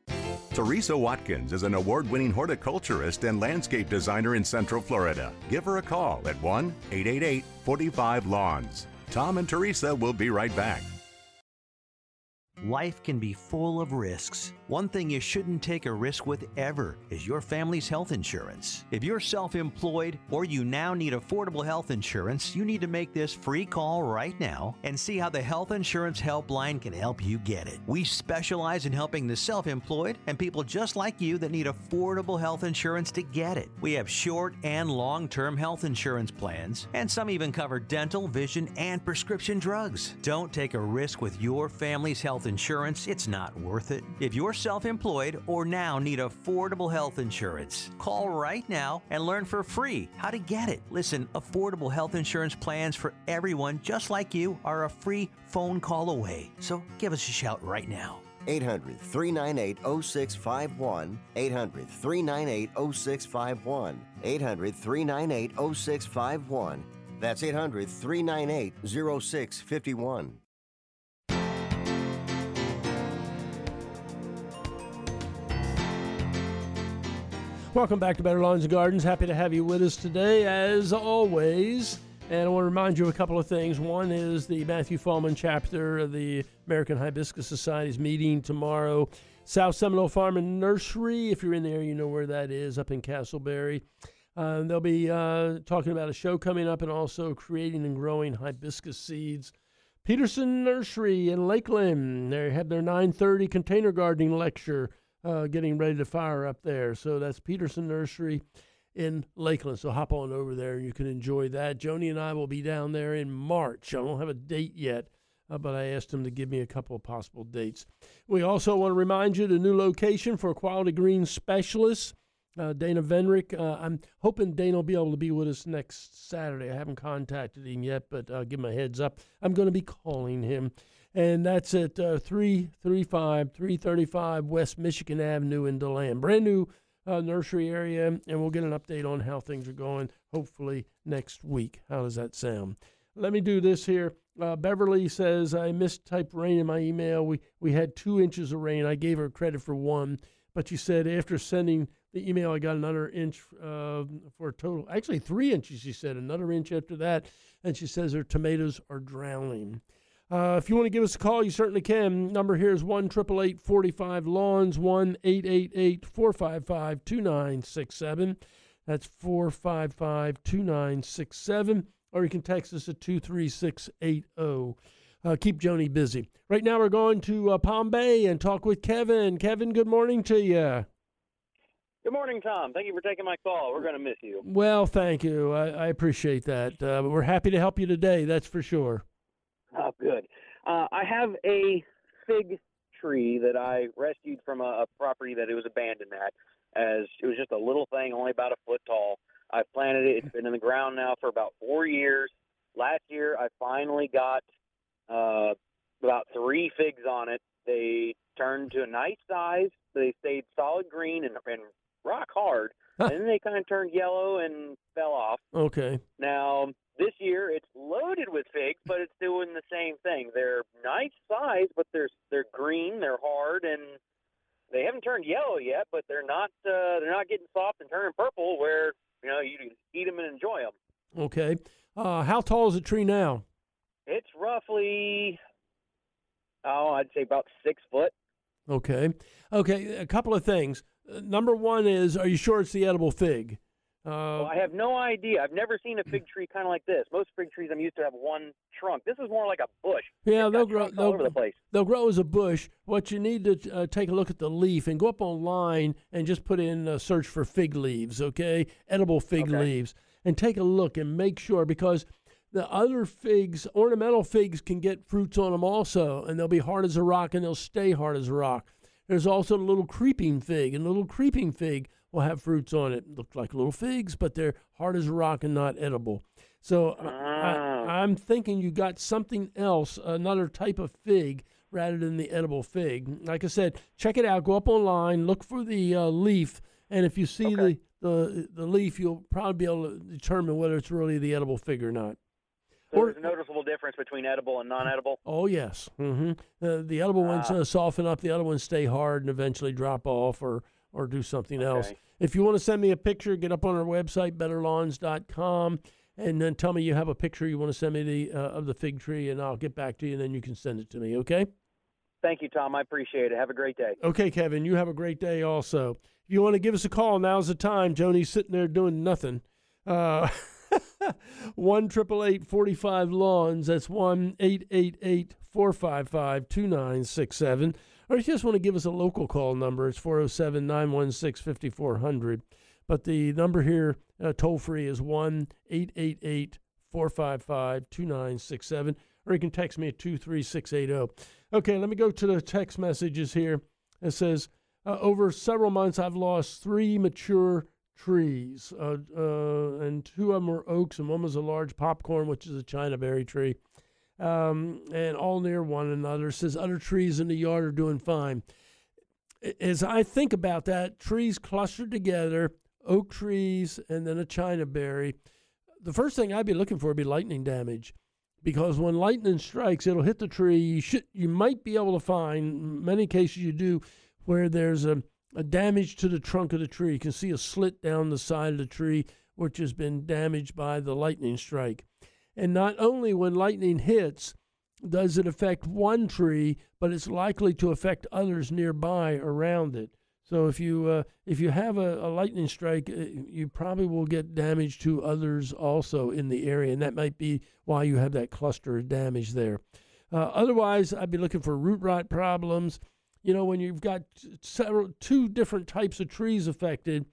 Teresa Watkins is an award-winning horticulturist and landscape designer in Central Florida. Give her a call at one eight eight eight, four five, lawns. Tom and Teresa will be right back. Life can be full of risks. One thing you shouldn't take a risk with ever is your family's health insurance. If you're self-employed or you now need affordable health insurance, you need to make this free call right now and see how the Health Insurance Helpline can help you get it. We specialize in helping the self-employed and people just like you that need affordable health insurance to get it. We have short and long-term health insurance plans, and some even cover dental, vision, and prescription drugs. Don't take a risk with your family's health insurance. It's not worth it. If you're self-employed or now need affordable health insurance, call right now and learn for free how to get it. Listen, affordable health insurance plans for everyone just like you are a free phone call away. So give us a shout right now. eight hundred, three nine eight, oh six five one. eight hundred, three nine eight, oh six five one. eight hundred, three nine eight, oh six five one. That's eight hundred, three nine eight, oh six five one. Welcome back to Better Lawns and Gardens. Happy to have you with us today, as always. And I want to remind you of a couple of things. One is the Matthew Fallman chapter of the American Hibiscus Society is meeting tomorrow. South Seminole Farm and Nursery, if you're in there, you know where that is, up in Castleberry. Uh, they'll be uh, talking about a show coming up and also creating and growing hibiscus seeds. Peterson Nursery in Lakeland, they have their nine thirty container gardening lecture uh, getting ready to fire up there. So that's Peterson Nursery in Lakeland. So hop on over there and you can enjoy that. Joni and I will be down there in March. I don't have a date yet, uh, but I asked him to give me a couple of possible dates. We also want to remind you the new location for Quality Green Specialists, uh, Dana Venrick. Uh, I'm hoping Dana will be able to be with us next Saturday. I haven't contacted him yet, but uh, give him a heads up. I'm going to be calling him. And that's at uh, three thirty-five, three thirty-five West Michigan Avenue in DeLand. Brand new uh, nursery area, and we'll get an update on how things are going, hopefully next week. How does that sound? Let me do this here. Uh, Beverly says, I mistyped rain in my email. We, we had two inches of rain. I gave her credit for one, but she said after sending the email, I got another inch uh, for a total, actually three inches, she said, another inch after that. And she says her tomatoes are drowning. Uh, if you want to give us a call, you certainly can. Number here is one eight eight eight, four five, lawns, one eight eight eight, four five five, two nine six seven. That's four five five, two nine six seven. Or you can text us at two three six eight zero. Uh, keep Joni busy. Right now we're going to uh, Palm Bay and talk with Kevin. Kevin, good morning to you. Good morning, Tom. Thank you for taking my call. We're going to miss you. Well, thank you. I, I appreciate that. Uh, we're happy to help you today, that's for sure. Oh, good. Uh, I have a fig tree that I rescued from a, a property that it was abandoned at, as it was just a little thing, only about a foot tall. I planted it. It's been in the ground now for about four years. Last year, I finally got uh, about three figs on it. They turned to a nice size. They stayed solid green and, and rock hard, and then they kind of turned yellow and fell off. Okay. Now, this year, it's loaded with figs, but it's doing the same thing. They're nice size, but they're they're green, they're hard, and they haven't turned yellow yet. But they're not uh, they're not getting soft and turning purple, where you know you can eat them and enjoy them. Okay. Uh, how tall is the tree now? It's roughly, oh, I'd say about six foot. Okay. Okay. A couple of things. Uh, number one is, are you sure it's the edible fig? Uh, well, I have no idea. I've never seen a fig tree kind of like this. Most fig trees I'm used to have one trunk. This is more like a bush. Yeah, It's they'll got grow. trunks all They'll, over the place. they'll grow as a bush. What you need to uh, take a look at the leaf and go up online and just put in a search for fig leaves. Okay, edible fig Okay. leaves, and take a look and make sure, because the other figs, ornamental figs, can get fruits on them also, and they'll be hard as a rock and they'll stay hard as a rock. There's also the little creeping fig, and the little creeping fig will have fruits on it. Look like little figs, but they're hard as a rock and not edible. So Ah. I, I'm thinking you got something else, another type of fig, rather than the edible fig. Like I said, check it out. Go up online, look for the uh, leaf, and if you see Okay. the, the the leaf, you'll probably be able to determine whether it's really the edible fig or not. So Or- there's a noticeable difference between edible and non-edible. Oh, yes. Mm-hmm. Uh, the edible ones Ah. uh, soften up. The other ones stay hard and eventually drop off or, or do something else. Okay. If you want to send me a picture, get up on our website, better lawns dot com, and then tell me you have a picture you want to send me the, uh, of the fig tree, and I'll get back to you, and then you can send it to me, okay? Thank you, Tom. I appreciate it. Have a great day. Okay, Kevin, you have a great day also. If you want to give us a call, now's the time. Joni's sitting there doing nothing. Uh, one triple eight forty five lawns. That's one eight eight eight four five five two nine six seven. Or if you just want to give us a local call number, it's four oh seven, nine one six, five four zero zero. But the number here, uh, toll free, is one eight eight eight four five five two nine six seven. Or you can text me at two three six eight zero. Okay, let me go to the text messages here. It says, uh, over several months, I've lost three mature trees, uh, uh, and two of them were oaks, and one was a large popcorn, which is a China berry tree, um, and all near one another. It says other trees in the yard are doing fine. As I think about that, trees clustered together, oak trees, and then a China berry, the first thing I'd be looking for would be lightning damage. Because when lightning strikes, it'll hit the tree. You should, you might be able to find, many cases you do, where there's a, a damage to the trunk of the tree. You can see a slit down the side of the tree, which has been damaged by the lightning strike. And not only when lightning hits does it affect one tree, but it's likely to affect others nearby around it. So if you uh, if you have a, a lightning strike, uh, you probably will get damage to others also in the area, and that might be why you have that cluster of damage there. Uh, otherwise, I'd be looking for root rot problems. You know, when you've got several two different types of trees affected,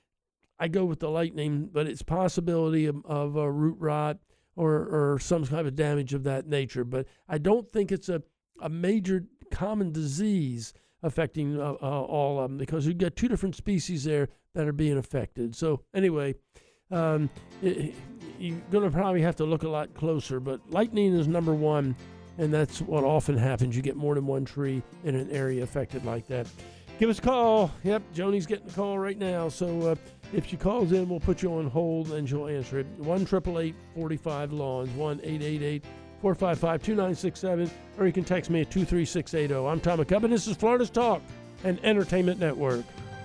I go with the lightning, but it's possibility of, of a root rot or or some kind of damage of that nature. But I don't think it's a, a major common disease affecting uh, uh, all of them, because you've got two different species there that are being affected. So anyway, um, it, you're going to probably have to look a lot closer, but lightning is number one, and that's what often happens. You get more than one tree in an area affected like that. Give us a call. Yep, Joni's getting a call right now. So uh, if she calls in, we'll put you on hold and she'll answer it. one eight eight eight four five lawns, one eight eight eight four five five two nine six seven, or you can text me at two three six eight zero. I'm Tom McCubbin. This is Florida's Talk and Entertainment Network.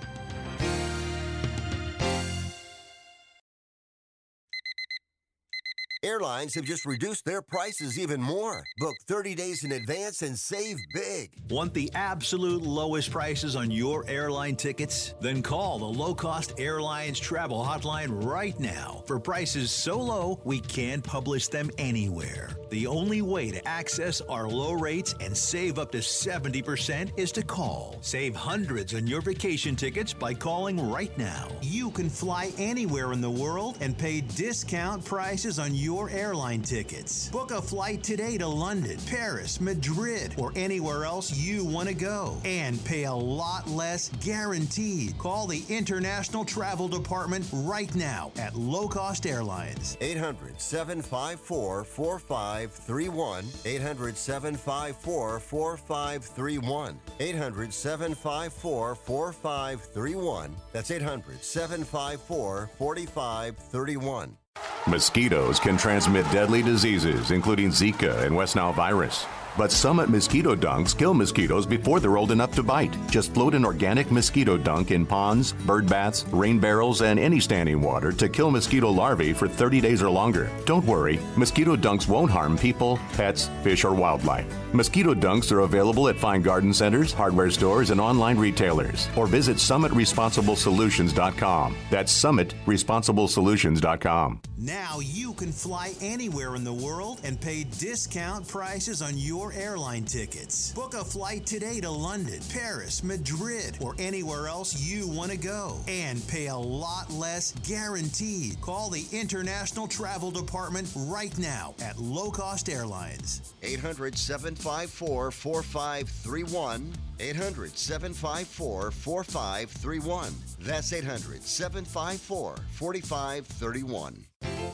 Airlines have just reduced their prices even more. Book thirty days in advance and save big. Want the absolute lowest prices on your airline tickets? Then call the Low Cost Airlines Travel Hotline right now for prices so low we can't publish them anywhere. The only way to access our low rates and save up to seventy percent is to call. Save hundreds on your vacation tickets by calling right now. You can fly anywhere in the world and pay discount prices on your Your airline tickets. Book a flight today to London, Paris, Madrid, or anywhere else you want to go and pay a lot less guaranteed. Call the International Travel Department right now at Low Cost Airlines. eight hundred, seven five four, four five three one. eight hundred, seven five four, four five three one. eight hundred, seven five four, four five three one. That's eight hundred, seven five four, four five three one. Mosquitoes can transmit deadly diseases, including Zika and West Nile virus. But Summit Mosquito Dunks kill mosquitoes before they're old enough to bite. Just float an organic mosquito dunk in ponds, bird baths, rain barrels, and any standing water to kill mosquito larvae for thirty days or longer. Don't worry, mosquito dunks won't harm people, pets, fish, or wildlife. Mosquito dunks are available at fine garden centers, hardware stores, and online retailers. Or visit summit responsible solutions dot com. That's summit responsible solutions dot com. Now you can fly anywhere in the world and pay discount prices on your airline tickets. Book a flight today to London, Paris, Madrid, or anywhere else you want to go and pay a lot less guaranteed. Call the International Travel Department right now at Low Cost Airlines. eight hundred, seven five four, four five three one. eight hundred, seven five four, four five three one. That's eight hundred, seven five four, four five three one.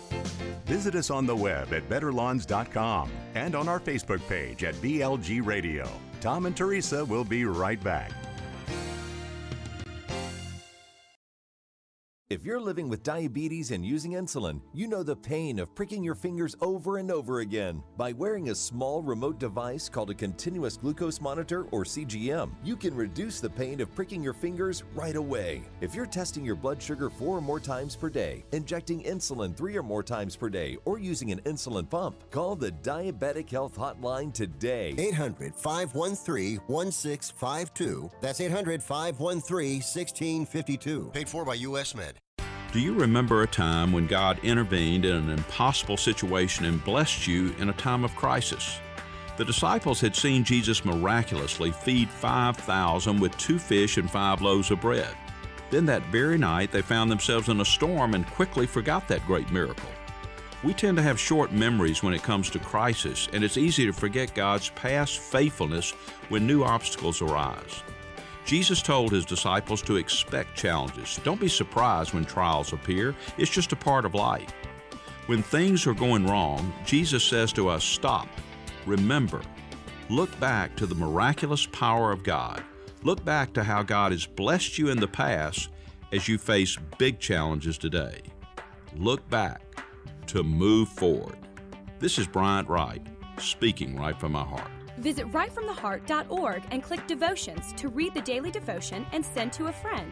Visit us on the web at better lawns dot com and on our Facebook page at B L G Radio. Tom and Teresa will be right back. If you're living with diabetes and using insulin, you know the pain of pricking your fingers over and over again. By wearing a small remote device called a continuous glucose monitor, or C G M, you can reduce the pain of pricking your fingers right away. If you're testing your blood sugar four or more times per day, injecting insulin three or more times per day, or using an insulin pump, call the Diabetic Health Hotline today. eight hundred, five one three, one six five two. That's eight hundred, five one three, one six five two. Paid for by U S Med. Do you remember a time when God intervened in an impossible situation and blessed you in a time of crisis? The disciples had seen Jesus miraculously feed five thousand with two fish and five loaves of bread. Then that very night, they found themselves in a storm and quickly forgot that great miracle. We tend to have short memories when it comes to crisis, and it's easy to forget God's past faithfulness when new obstacles arise. Jesus told his disciples to expect challenges. Don't be surprised when trials appear. It's just a part of life. When things are going wrong, Jesus says to us, stop, remember, look back to the miraculous power of God. Look back to how God has blessed you in the past as you face big challenges today. Look back to move forward. This is Bryant Wright, speaking right from my heart. Visit right from the heart dot org and click Devotions to read the daily devotion and send to a friend.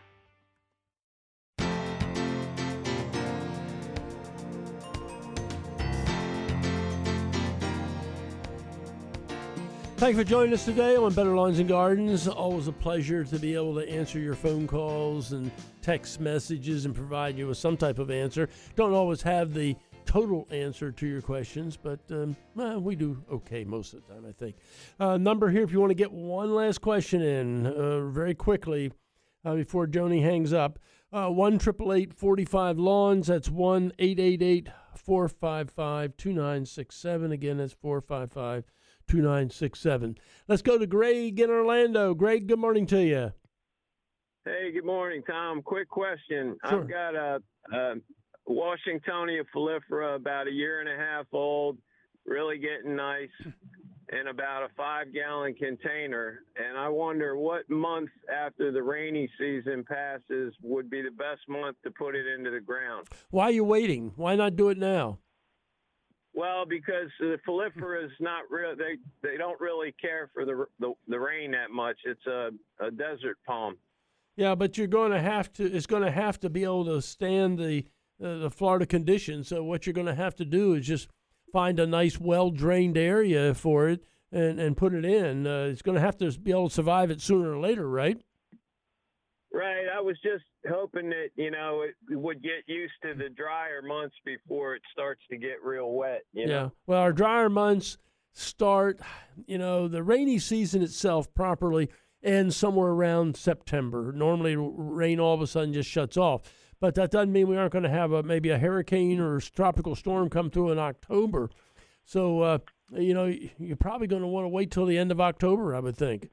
Thank you for joining us today on Better Lawns and Gardens. Always a pleasure to be able to answer your phone calls and text messages and provide you with some type of answer. Don't always have the total answer to your questions, but um, well, we do okay most of the time, I think. Uh, number here, if you want to get one last question in uh, very quickly uh, before Joni hangs up, uh, one eight eight eight, four five, lawns. That's one eight eight eight, four five five, two nine six seven. Again, that's four five five, two nine six seven. Let's go to Greg in Orlando. Greg, good morning to you. Hey, good morning, Tom. Quick question. Sure. I've got a, a Washingtonia Folifera, about a year and a half old, really getting nice, in about a five-gallon container. And I wonder what month after the rainy season passes would be the best month to put it into the ground. Why are you waiting? Why not do it now? Well, because the Folifera is not real. They they don't really care for the the, the rain that much. It's a, a desert palm. Yeah, but you're going to have to. It's going to have to be able to stand the uh, the Florida conditions. So what you're going to have to do is just find a nice, well-drained area for it and and put it in. Uh, it's going to have to be able to survive it sooner or later, right? Right. I was just hoping that, you know, it would get used to the drier months before it starts to get real wet. You yeah. know? Well, our drier months start, you know, the rainy season itself properly ends somewhere around September. Normally rain all of a sudden just shuts off. But that doesn't mean we aren't going to have a, maybe a hurricane or a tropical storm come through in October. So, uh, you know, you're probably going to want to wait till the end of October, I would think.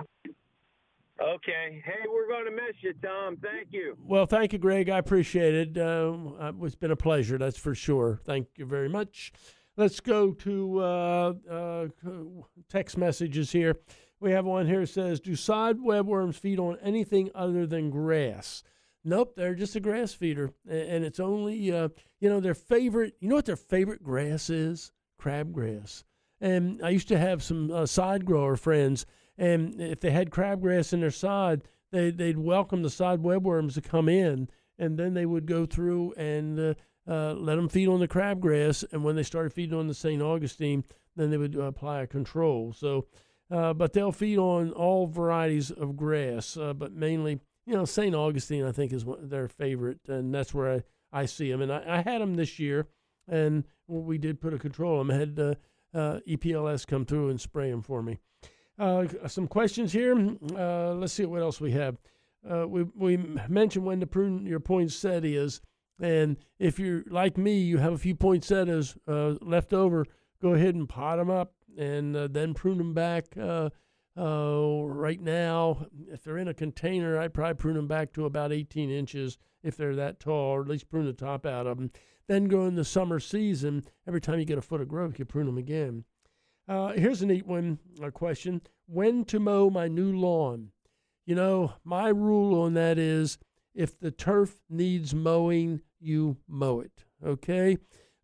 Okay. Hey, we're going to miss you, Tom. Thank you. Well, thank you, Greg. I appreciate it. Uh, it's been a pleasure, that's for sure. Thank you very much. Let's go to uh, uh, text messages here. We have one here that says, do side webworms feed on anything other than grass? Nope, they're just a grass feeder. And it's only, uh, you know, their favorite, you know what their favorite grass is? Crabgrass. And I used to have some uh, side grower friends, and if they had crabgrass in their side, they, they'd welcome the side webworms to come in, and then they would go through and uh, uh, let them feed on the crabgrass. And when they started feeding on the Saint Augustine, then they would uh, apply a control. So, uh, but they'll feed on all varieties of grass, uh, but mainly, you know, Saint Augustine, I think, is one, their favorite, and that's where I, I see them. And I, I had them this year, and we did put a control on them. I had uh, uh, E P L S come through and spray them for me. Uh, some questions here. Uh, let's see what else we have. Uh, we we mentioned when to prune your poinsettias, and if you're like me, you have a few poinsettias uh, left over, go ahead and pot them up and uh, then prune them back. Uh, uh, right now, if they're in a container, I'd probably prune them back to about eighteen inches if they're that tall, or at least prune the top out of them. Then go in the summer season, every time you get a foot of growth, you prune them again. Uh, here's a neat one, a question. When to mow my new lawn? You know, my rule on that is If the turf needs mowing, you mow it, okay?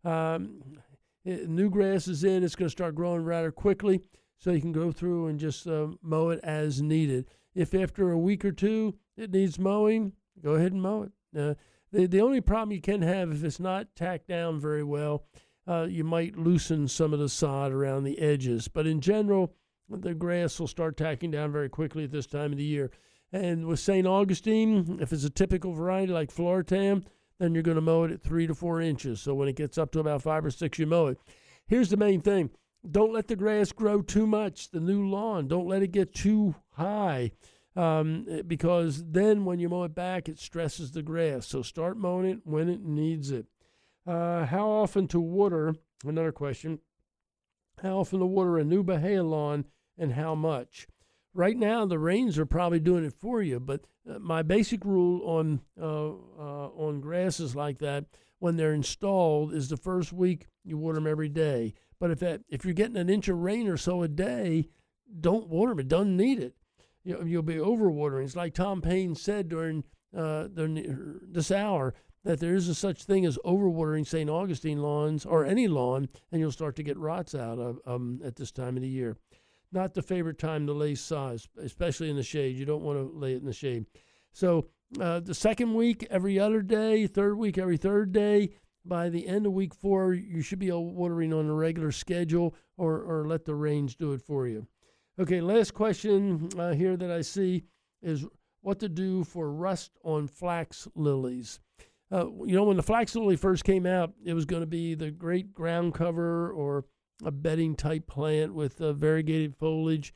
Um, it, new grass is in. It's going to start growing rather quickly, so you can go through and just uh, mow it as needed. If after a week or two it needs mowing, go ahead and mow it. Uh, the, the only problem you can have if it's not tacked down very well, uh, you might loosen some of the sod around the edges. But in general, the grass will start tacking down very quickly at this time of the year. And with Saint Augustine, if it's a typical variety like Floratam, then you're going to mow it at three to four inches. So when it gets up to about five or six, you mow it. Here's the main thing. Don't let the grass grow too much, the new lawn. Don't let it get too high, um, because then when you mow it back, it stresses the grass. So start mowing it when it needs it. Uh, how often to water, another question, how often to water a new Bahia lawn and how much? Right now, the rains are probably doing it for you, but uh, my basic rule on uh, uh, on grasses like that, when they're installed, is the first week you water them every day. But if that, if you're getting an inch of rain or so a day, don't water them. It doesn't need it. You know, you'll be overwatering. It's like Tom Payne said during, uh, during this hour, that there is a such thing as overwatering Saint Augustine lawns or any lawn, and you'll start to get rots out of um, at this time of the year. Not the favorite time to lay sod, especially in the shade. You don't want to lay it in the shade. So uh, the second week, every other day, third week, every third day. By the end of week four, you should be watering on a regular schedule, or, or let the rains do it for you. Okay, last question uh, here that I see is what to do for rust on flax lilies. Uh, you know, when the flax lily first came out, it was going to be the great ground cover or a bedding type plant with uh, variegated foliage.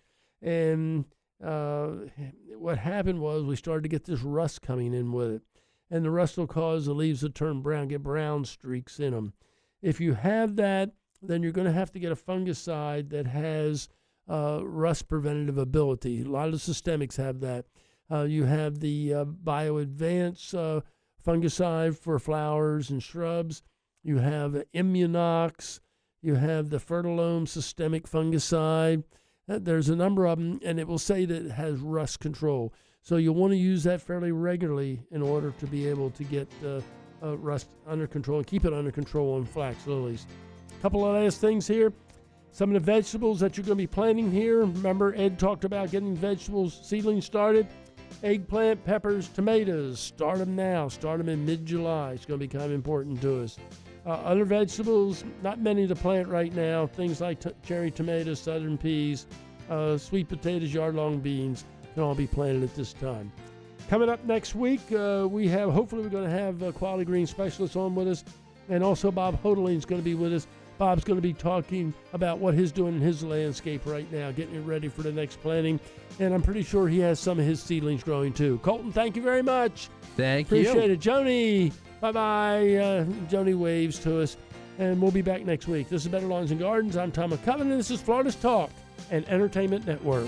And uh, what happened was we started to get this rust coming in with it. And the rust will cause the leaves to turn brown, get brown streaks in them. If you have that, then you're going to have to get a fungicide that has uh, rust preventative ability. A lot of the systemics have that. Uh, you have the uh, BioAdvance uh, fungicide for flowers and shrubs. You have Immunox. You have the Fertilome systemic fungicide. Uh, there's a number of them, and it will say that it has rust control. So you'll want to use that fairly regularly in order to be able to get uh, uh, rust under control and keep it under control on flax lilies. A couple of last things here. Some of the vegetables that you're going to be planting here. Remember, Ed talked about getting vegetables seedlings started. Eggplant, peppers, tomatoes. Start them now. Start them in mid-July. It's going to be kind of important to us. Uh, other vegetables, not many to plant right now. Things like t- cherry tomatoes, southern peas, uh, sweet potatoes, yard-long beans can all be planted at this time. Coming up next week, uh, we have, hopefully we're going to have a Quality Green Specialist on with us, and also Bob Hodeling is going to be with us. Bob's going to be talking about what he's doing in his landscape right now, getting it ready for the next planting, and I'm pretty sure he has some of his seedlings growing too. Colton, thank you very much. Thank Appreciate you. Appreciate it. Joni, bye-bye. Uh, Joni waves to us, and we'll be back next week. This is Better Lawns and Gardens. I'm Tom McCubbin, and this is Florida's Talk and Entertainment Network.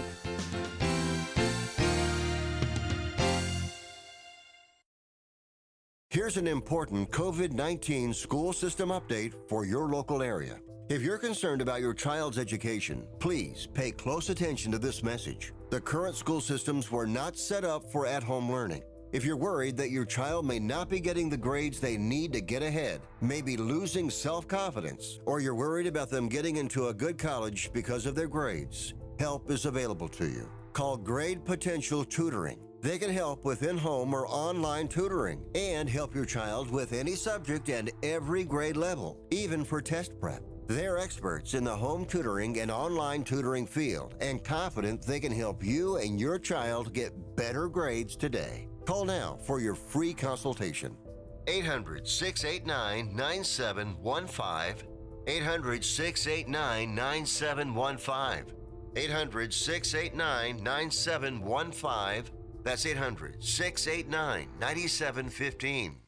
Here's an important COVID nineteen school system update for your local area. If you're concerned about your child's education, please pay close attention to this message. The current school systems were not set up for at-home learning. If you're worried that your child may not be getting the grades they need to get ahead, may be losing self-confidence, or you're worried about them getting into a good college because of their grades, help is available to you. Call Grade Potential Tutoring. They can help with in-home or online tutoring and help your child with any subject and every grade level, even for test prep. They're experts in the home tutoring and online tutoring field and confident they can help you and your child get better grades today. Call now for your free consultation. eight hundred, six eight nine, nine seven one five. eight hundred, six eight nine, nine seven one five. eight hundred, six eight nine, nine seven one five. That's eight hundred, six eight nine, nine seven one five.